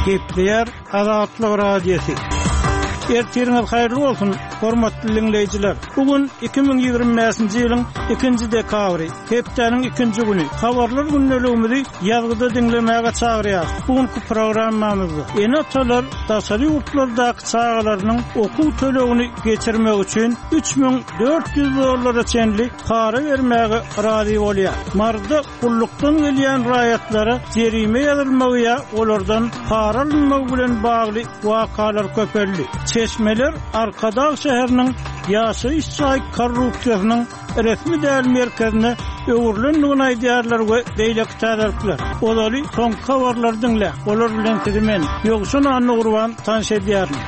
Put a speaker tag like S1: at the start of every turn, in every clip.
S1: Gepleyer Azatlyk Radiosu. Ertiriniz hayırlı olsun, hormatly dinleyijiler. Bugün 2025-nji ýylyň 2-nji dekabry, hepdeniň 2-nji güni. Habarlar günnäligimizi ýazgyda dinlemäge çagyrýar. Bugünkü programmamyzda enatalar daşary ýurtlardaky çağalarynyň okuw tölegini geçirmek üçin 3400 dollara çenli para bermäge razy bolýar. Marda gullukdan gelýän raýatlara jerime ýazylmagy, olardan para alınmagy bilen bagly wakalar köpeldi. Çeşmeler Arkadağ şäheriniň ýaşaýyş çay korrupsiýasynyň resmi däl merkezine öwürlendigini aýdýarlar we beýleki täzirler. Olary soňky habarlar dinle. Olar bilen tizimen ýogşun anny gurban tanış edýärler.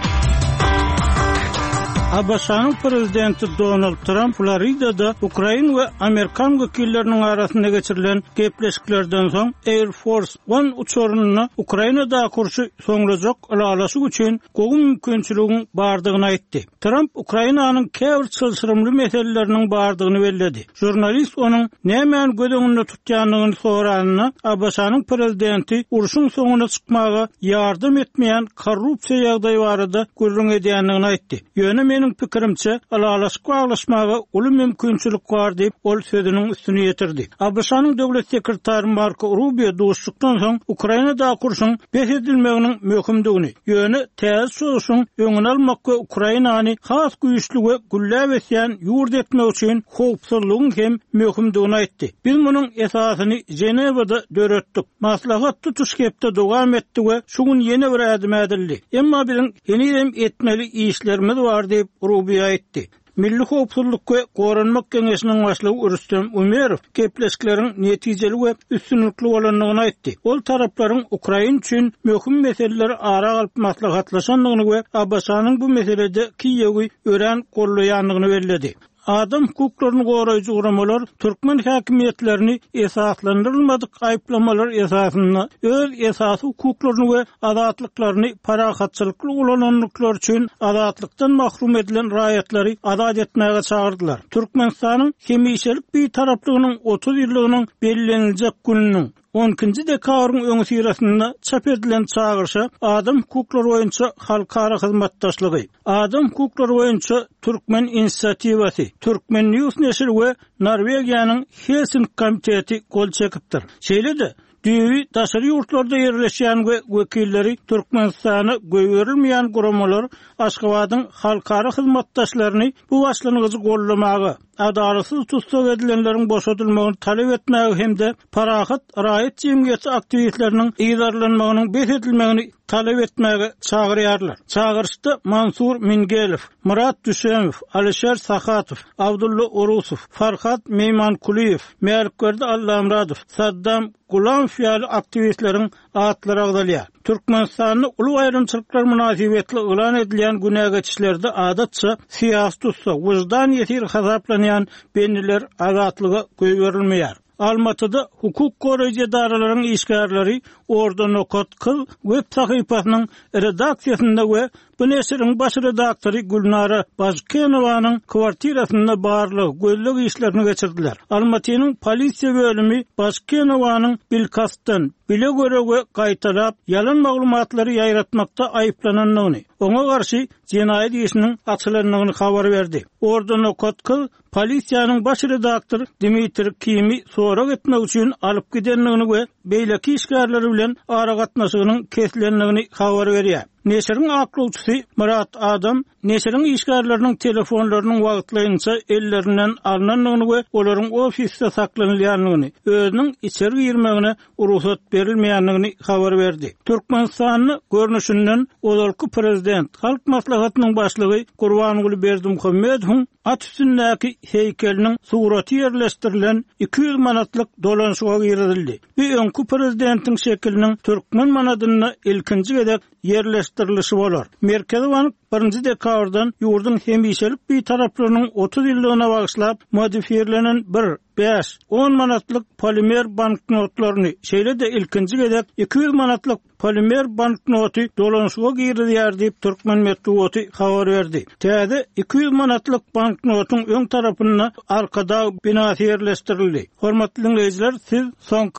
S1: Abasanyň prezidenti Donald Trump Floridada Ukraina we Amerikan wekilleriniň arasynda geçirilen gepleşiklerden soň Air Force One uçuryny Ukrainada kurşy soňrajak alalasy üçin gowy mümkinçiliginiň bardygyny aýtdy. Trump Ukrainanyň käbir çylşyrymly meseleleriniň bardygyny belledi. Jurnalist onuň nämen gödüňinde tutýanlygyny soranyna Abasanyň prezidenti urşuň soňuna çykmaga ýardam etmeýän korrupsiýa ýagdaýy barada gürrüň edýänligini aýtdy. Menin pikirimçe alalaşyk aglaşmaga uly mümkinçilik bar diýip ol sözüniň üstüne ýetirdi. Abşanyň döwlet sekretary Marco Rubio duşdukdan soň Ukrainada kurşyň besedilmeginiň möhümdigini, ýöne täze soňuň öňüne almak we Ukrainany has güýçli we güllä besýän ýurt etmek üçin howpsuzlygyň hem möhümdigini aýtdy. Biz munyň esasyny Jenewada döretdik. Maslahat tutuş gepde dowam etdi we şuň ýene bir ädim edildi. Emma biziň ýene etmeli işlerimiz bar diýip Rubio aýtdy. Milli howpsuzlyk we goranmak geňeşiniň başlygy Rüstem Umerov gepleşikleriň netijeli we üstünlükli bolanlygyny aýtdy. Ol taraplaryň Ukraina üçin möhüm meseleleri ara alyp maslahatlaşanlygyny we Abasanyň bu meselede Kiýewi ören gollaýanlygyny belledi. Adam hukuklaryny goraýjy uramalar Türkmen häkimetlerini esaslandyrylmadyk aýplamalar esasyna öz esasy hukuklaryny we azatlyklaryny parahatçylykly ulananlyklar üçin azatlykdan mahrum edilen raýatlary azat etmäge çagyrdylar. Türkmenistanyň hemişelik bir taraplygynyň 30 ýyllygynyň bellenjek gününiň 10-njy dekabryň öňü sirasynda çap edilen çağırşa adam hukuklary boýunça halkara hyzmatdaşlygy, adam hukuklary boýunça Türkmen inisiativasy, Türkmen News neşri we Norwegiýanyň Helsinki komiteti gol çekipdir. Şeýle-de düýbi daşary ýurtlarda ýerleşýän we wekilleri Türkmenistana göwerilmeýän guramalar Aşgabatyň halkara hyzmatdaşlaryny bu başlanyjy gollamagy, adalatsız tutsak edilenleriň boşadylmagyny talep etmägi hemde parahat raýat jemgyýeti aktivistleriniň ýydarlanmagynyň besedilmegini talep etmäge çagyrýarlar. Çagyrşda Mansur Mingelow, Murat Düşemow, Alişer Sakatow, Abdulla Orusov, Farhat Meymankuliýew, Merkerde Allamradow, Saddam Gulamov ýaly aktivistleriň atlary agdalýar. Türkmenistanyň uly aýrymçylyklar münasibetli elan edilen günä geçişlerde adatça siýasy tutsa, wyjdan ýetir hasaplanýan benniler azatlyga göwerilmeýär. Almatyda hukuk goraýjy edaralaryň işgärleri Ordan Okat Kıl web sahypasynyň redaksiýasynda we bu neşriň baş redaktory Gulnara Bajkenowanyň kwartirasynda barlyk gözlük işlerini geçirdiler. Almatynyň polisiýa bölümi Bajkenowanyň bilkastan bile göre we gaýtalap ýalan maglumatlary ýaýratmakda aýplananlygyny, oňa garşy jenaýat işiniň açylanlygyny habar berdi. Ordan Okat Kıl polisiýanyň baş redaktory Dmitri Kimi sorak etmek üçin alyp gidenligini we beýleki işgärleri bilen ara gatnaşygynyň kesilenligini habar berýär. Neşriň aklawçysy Murat Adam neşriň işgärleriniň telefonlarynyň wagtlaýynça ellerinden alınanlygyny we olaryň ofisde saklanylýanlygyny, özüniň içeri girmegine ruhsat berilmeýänligini habar berdi. Türkmenistanyň görnüşinden olarky prezident halk maslahatynyň başlygy Gurbanguly Berdimuhammedow at üstündäki heykeliniň suraty ýerleşdirilen 200 manatlyk dolanşyga girildi. Bir öňkü prezidentiň şekliniň türkmen manadyna ilkinji gedek ýerleşdirilişi bolar. Merkezi Bank 1-nji dekabrdan ýurdun hemişelik bir taraplarynyň 30 ýyllygyna bagyşlap modifiyelenen 5-10 manatlyk polimer banknotlaryny, şeýle-de ilkinji gedek 200 manatlyk polimer banknoty dolanşyga girilýär diýip Türkmen Metbuaty habar berdi. Täze 200 manatlyk banknotyň öň tarapyna arkada binasy ýerleşdirildi. Hormatly dinleyijiler, siz soňky